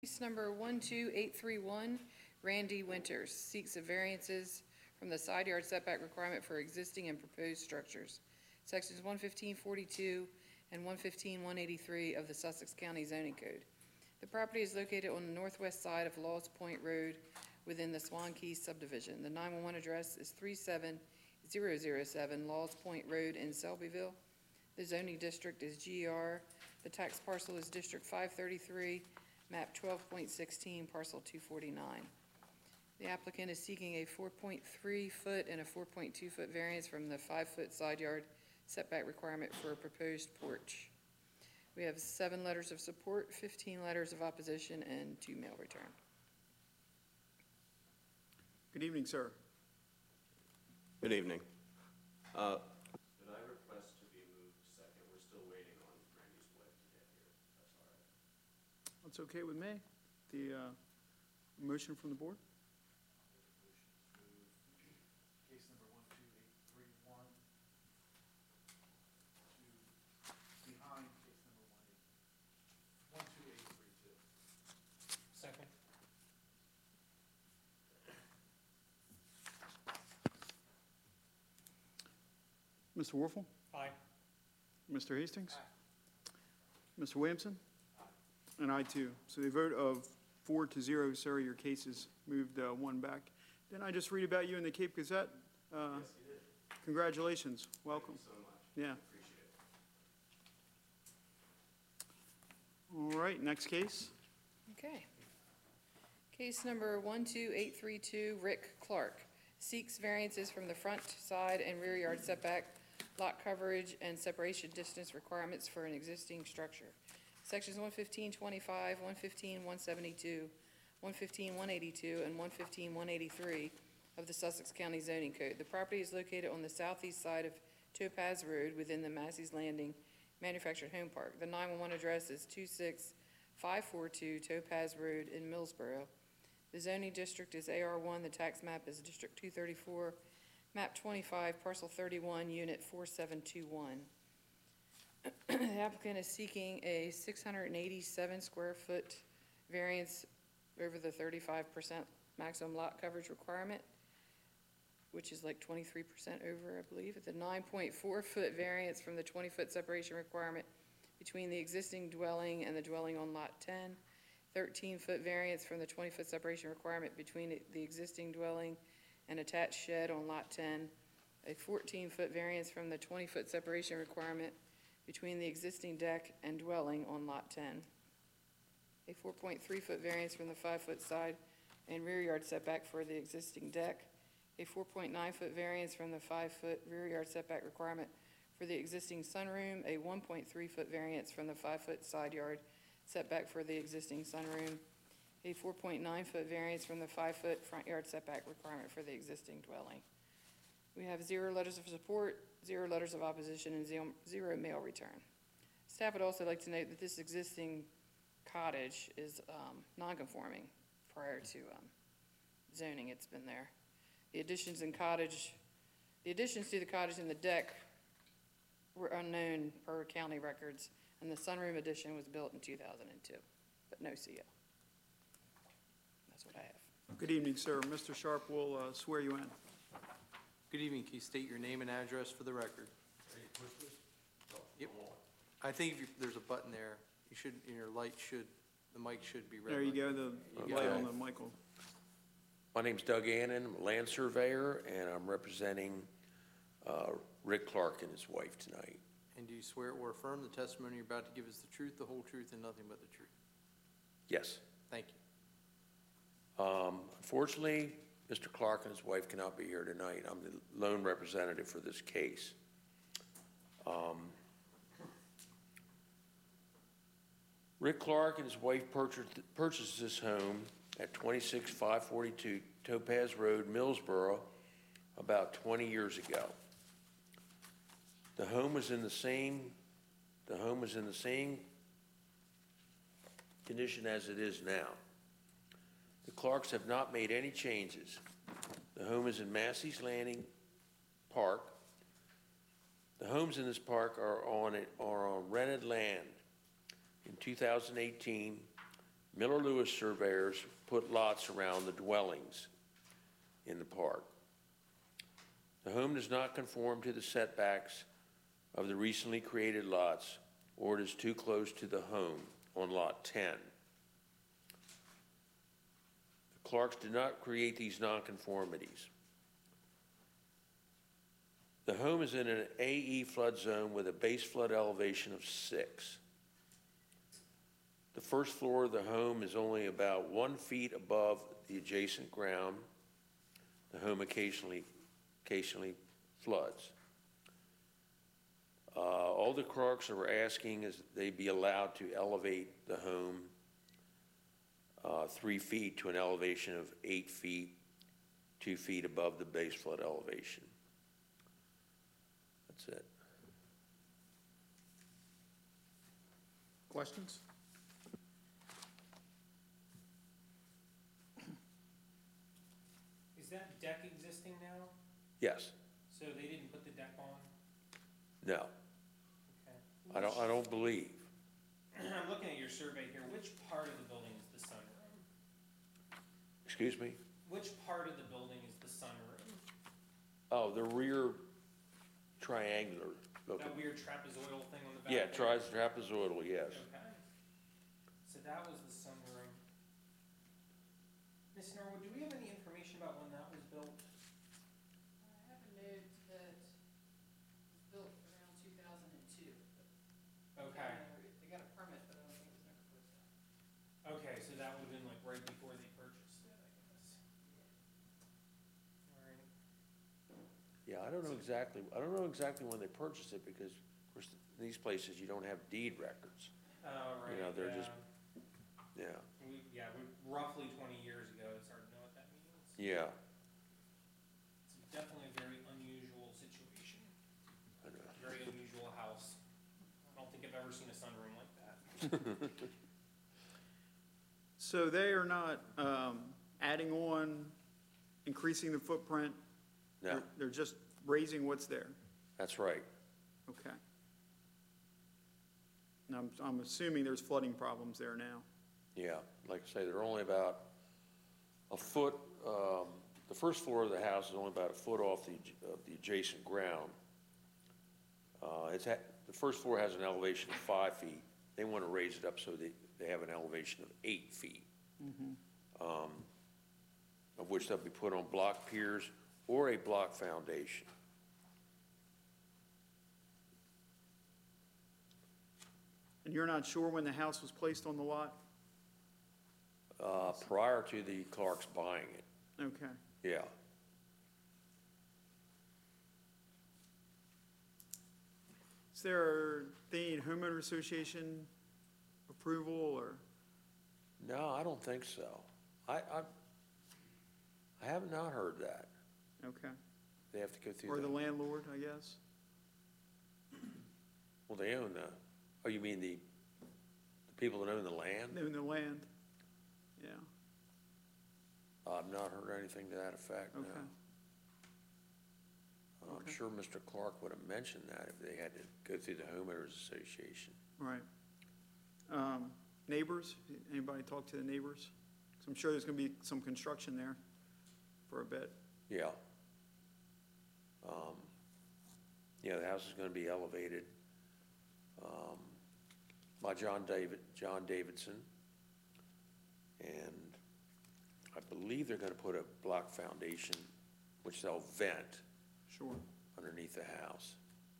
Case number 12831, Randy Winters seeks a variances from the side yard setback requirement for existing and proposed structures. Sections 11542 and 115-183 of the Sussex County Zoning Code. The property is located on the northwest side of Laws Point Road within the Swan Keys subdivision. The 911 address is 37007 Laws Point Road in Selbyville. The zoning district is GR. The tax parcel is District 533. Map 12.16, parcel 249. The applicant is seeking a 4.3 foot and a 4.2 foot variance from the 5 foot side yard setback requirement for a proposed porch. We have 7 letters of support, 15 letters of opposition, and 2 mail return. Good evening, sir. Good evening. Could I request to be moved second? We're still waiting on Randy's wife to get here. That's all right. That's okay with me. The motion from the board? Case number 12831 to behind case number 12832. Second. Mr. Warfel? Aye. Mr. Hastings? Mr. Williamson? And I too. So the vote of 4-0, sir, your case is moved one back. Didn't I just read about you in the Cape Gazette? Yes, you did. Congratulations. Welcome. Thank you so much. Yeah. Appreciate it. All right, next case. Okay. Case number 12832, Rick Clark seeks variances from the front, side, and rear yard setback, lot coverage, and separation distance requirements for an existing structure. Sections 11525, 115-172, 115-182, and 115-183 of the Sussex County Zoning Code. The property is located on the southeast side of Topaz Road within the Massey's Landing Manufactured Home Park. The 911 address is 26542 Topaz Road in Millsboro. The zoning district is AR1. The tax map is District 234, map 25, parcel 31, unit 4721. The applicant is seeking a 687 square foot variance over the 35% maximum lot coverage requirement, which is like 23% over, I believe. It's a 9.4 foot variance from the 20 foot separation requirement between the existing dwelling and the dwelling on lot 10. 13 foot variance from the 20 foot separation requirement between the existing dwelling and attached shed on lot 10. A 14 foot variance from the 20 foot separation requirement between the existing deck and dwelling on lot 10. A 4.3 foot variance from the 5 foot side and rear yard setback for the existing deck. A 4.9 foot variance from the 5 foot rear yard setback requirement for the existing sunroom. A 1.3 foot variance from the 5 foot side yard setback for the existing sunroom. A 4.9 foot variance from the 5 foot front yard setback requirement for the existing dwelling. We have 0 letters of support, 0 letters of opposition, and 0 mail return. Staff would also like to note that this existing cottage is non-conforming prior to zoning. It's been there. The additions to the cottage and the deck were unknown per county records, and the sunroom addition was built in 2002, but no CO. That's what I have. Good evening, sir. Mr. Sharp will swear you in. Good evening. Can you state your name and address for the record? Yep. I think if there's a button there, you should, in your light should, the mic should be red. There you go, the light on the mic. My name's Doug Annan. I'm a land surveyor, and I'm representing Rick Clark and his wife tonight. And do you swear or affirm the testimony you're about to give is the truth, the whole truth, and nothing but the truth? Yes. Thank you. Unfortunately, Mr. Clark and his wife cannot be here tonight. I'm the lone representative for this case. Rick Clark and his wife purchased this home at 26542 Topaz Road, Millsboro, about 20 years ago. The home was in the same condition as it is now. The Clarks have not made any changes. The home is in Massey's Landing Park. The homes in this park are on rented land. In 2018, Miller Lewis surveyors put lots around the dwellings in the park. The home does not conform to the setbacks of the recently created lots, or it is too close to the home on Lot 10. The Clarks did not create these nonconformities. The home is in an AE flood zone with a base flood elevation of 6. The first floor of the home is only about 1 feet above the adjacent ground. The home occasionally floods. All the Clarks are asking is they be allowed to elevate the home 3 feet to an elevation of 8 feet, 2 feet above the base flood elevation. That's it. Questions? Is that deck existing now? Yes. So they didn't put the deck on? No. Okay. I don't believe. I'm looking at your survey here. Which part of the building is the sunroom? Excuse me? Which part of the building is the sunroom? Oh, the rear triangular looking. That weird trapezoidal thing on the back? Yeah, there? trapezoidal, yes. Okay. So that was the sunroom. Ms. Norwood, do we have any information about when that was built? I have a note that it was built around 2002. Okay. They got a permit, but I don't think it was never put down. Okay, so that would have been like right before they purchased it, I guess. All right. Yeah, I don't know exactly when they purchased it because, of course, in these places, you don't have deed records. Oh, right. You know, they're yeah. just- Yeah, We roughly 20 years ago, it's hard to know what that means. yeah. It's definitely a very unusual situation, I know. very unusual house. I don't think I've ever seen a sunroom like that. So they are not adding on, increasing the footprint? No, They're just raising what's there? that's right. Okay. And I'm assuming there's flooding problems there now? Yeah, like I say, they're only about a foot, the first floor of the house is only about a foot off of the adjacent ground. The first floor has an elevation of 5 feet. They want to raise it up so they have an elevation of 8 feet. Of which they'll be put on block piers or a block foundation. And you're not sure when the house was placed on the lot? Prior to the Clarks buying it, Okay. yeah. Is there the homeowner association approval or? No, I don't think so. I have not heard that. Okay. They have to go through Or the the, landlord, I guess? well, they own the, oh, you mean the people that own the land? They own the land? Yeah, I've not heard anything to that effect, no. okay. I'm Okay. sure Mr. Clark would have mentioned that if they had to go through the homeowners association. Right. Neighbors, anybody talk to the neighbors? 'Cause I'm sure there's gonna be some construction there for a bit. Yeah. Yeah, the house is gonna be elevated, by John Davidson. And I believe they're gonna put a block foundation, which they'll vent Sure. underneath the house.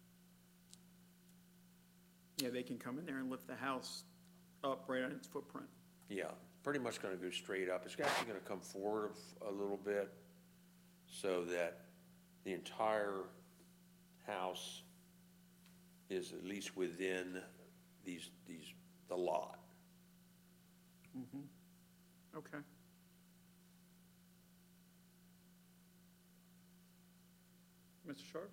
Yeah, they can come in there and lift the house up right on its footprint. Yeah, pretty much gonna go straight up. It's actually gonna come forward a little bit so that the entire house is at least within the lot. Okay. Mr. Sharp?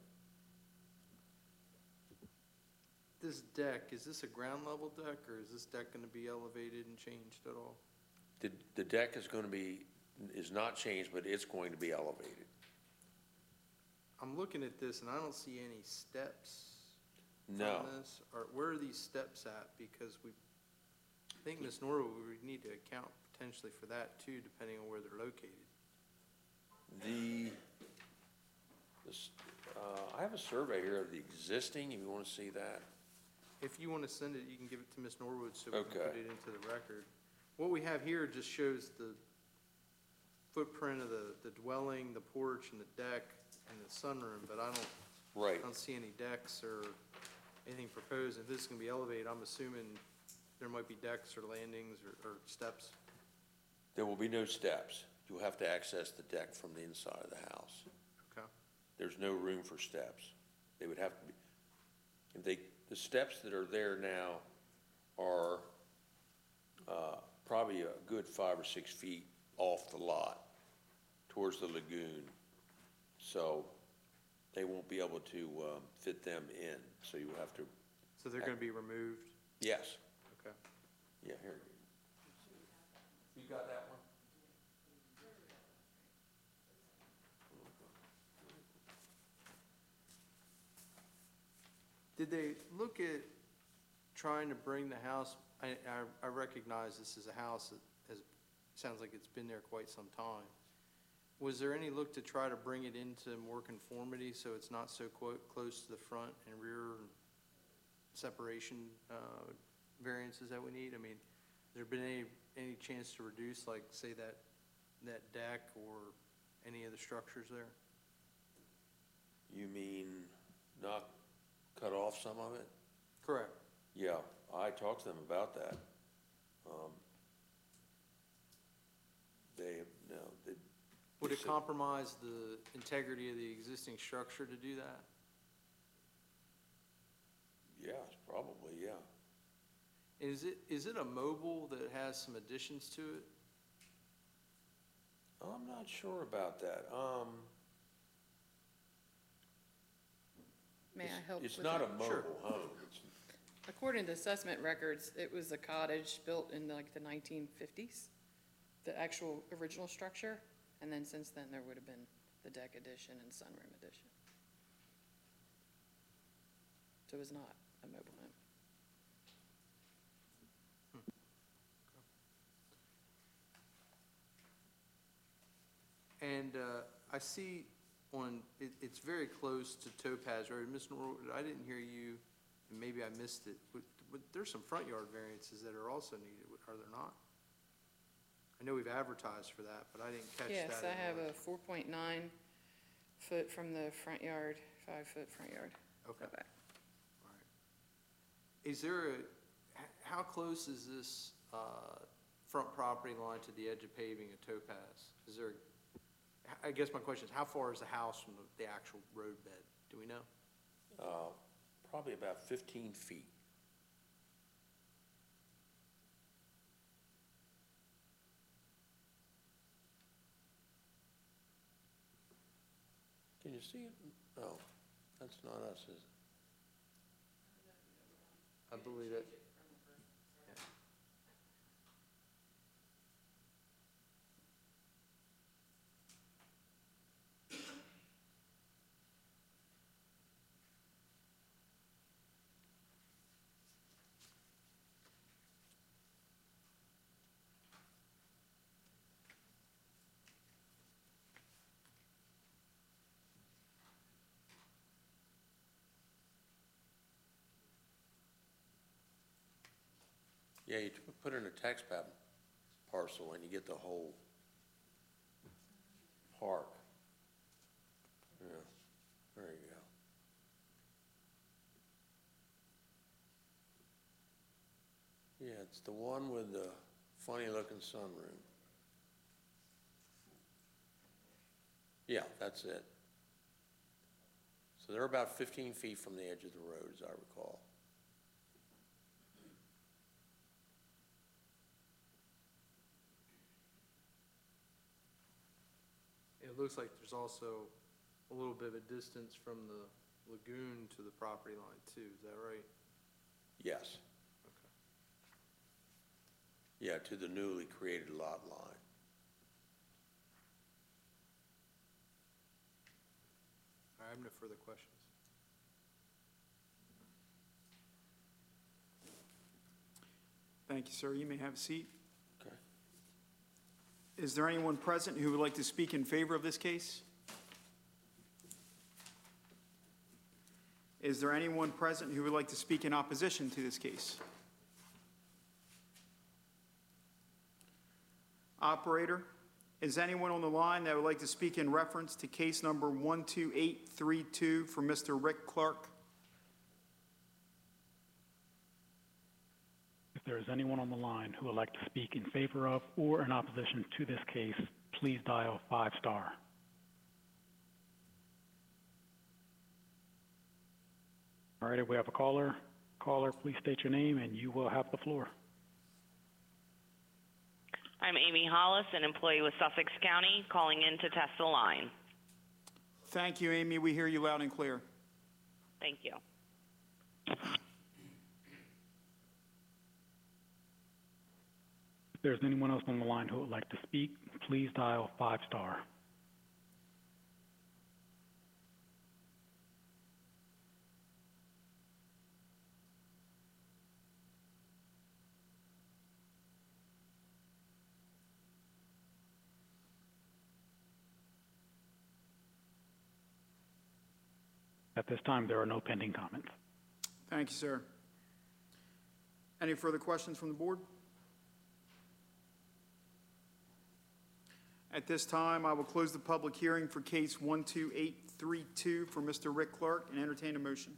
This deck, is this a ground level deck, or is this deck gonna be elevated and changed at all? The deck is not changed, but it's going to be elevated. I'm looking at this and I don't see any steps No, on this. Or where are these steps at? Because think, Ms. Norwood, we would need to account potentially for that too, depending on where they're located. I have a survey here of the existing, if you want to see that. If you want to send it, you can give it to Ms. Norwood so we can Okay. put it into the record. What we have here just shows the footprint of the dwelling, the porch and the deck and the sunroom, but I Right. don't see any decks or anything proposed. If this is going to be elevated, I'm assuming there might be decks or landings or steps. There will be no steps. You'll have to access the deck from the inside of the house. Okay. There's no room for steps. They would have to be, the steps that are there now are probably a good 5 or 6 feet off the lot towards the lagoon. So they won't be able to fit them in, so you have to, So they're going to be removed? yes, Okay. yeah, here. You got that one? Did they look at trying to bring the house, I recognize this is a house that has, sounds like it's been there quite some time. Was there any look to try to bring it into more conformity so it's not so close to the front and rear separation variances that we need? I mean, there been any chance to reduce, like, say, that deck or any of the structures there? You mean not cut off some of it? Correct. Yeah, I talked to them about that. Would it said- compromise the integrity of the existing structure to do that? Yes, probably, yeah. Is it a mobile that has some additions to it? I'm not sure about that. May I help with It's not a that? Sure. mobile home. It's, According to assessment records, it was a cottage built in like the 1950s, the actual original structure, and then since then, there would have been the deck addition and sunroom addition. So it was not a mobile home. And I see it's very close to Topaz Road. Ms. Norwood, I didn't hear you, and maybe I missed it, but there's some front yard variances that are also needed, are there not? I know we've advertised for that, but I didn't catch that. Yes, I have anywhere. a 4.9 foot from the front yard, 5 foot front yard. Okay. Go back. All right. Is there how close is this front property line to the edge of paving at Topaz? Is there, I guess my question is, how far is the house from the actual roadbed? Do we know? probably about 15 feet. Can you see it? No, that's not us, is it? I believe it. Yeah, you put in a tax map parcel and you get the whole park. Yeah, there you go. Yeah, it's the one with the funny-looking sunroom. Yeah, that's it. So they're about 15 feet from the edge of the road, as I recall. It looks like there's also a little bit of a distance from the lagoon to the property line too, is that right? Yes. Yeah, to the newly created lot line. I have no further questions. Thank you, sir. You may have a seat. Okay. Is there anyone present who would like to speak in favor of this case? Is there anyone present who would like to speak in opposition to this case? Operator, is anyone on the line that would like to speak in reference to case number 12832 for Mr. Rick Clark? If there is anyone on the line who would like to speak in favor of or in opposition to this case, please dial 5-star. All right, we have a caller. Caller, please state your name and you will have the floor. I'm Amy Hollis, an employee with Sussex County, calling in to test the line. Thank you, Amy. We hear you loud and clear. Thank you. If there's anyone else on the line who would like to speak, please dial 5-star. At this time, there are no pending comments. Thank you, sir. Any further questions from the board? At this time, I will close the public hearing for case 12832 for Mr. Rick Clark and entertain a motion.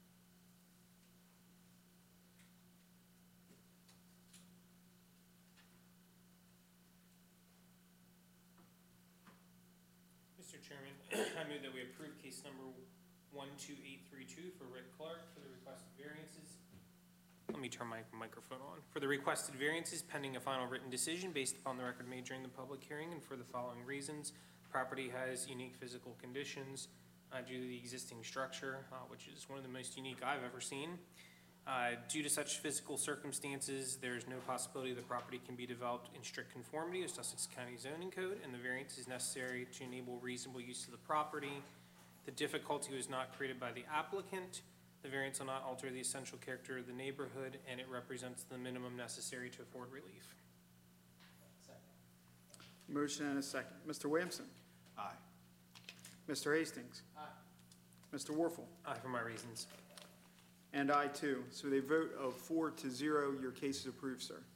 Mr. Chairman, I move that we approve case number 12832 for Rick Clark for the requested variances. Let me turn my microphone on. For the requested variances pending a final written decision based upon the record made during the public hearing and for the following reasons. Property has unique physical conditions due to the existing structure, which is one of the most unique I've ever seen. Due to such physical circumstances, there is no possibility the property can be developed in strict conformity with Sussex County zoning code, and the variance is necessary to enable reasonable use of the property. The difficulty was not created by the applicant. The variance will not alter the essential character of the neighborhood, and it represents the minimum necessary to afford relief. Motion and a second. Mr. Williamson? Aye. Mr. Hastings? Aye. Mr. Warfel? Aye, for my reasons. And I too. So they vote of 4-0. Your case is approved, sir.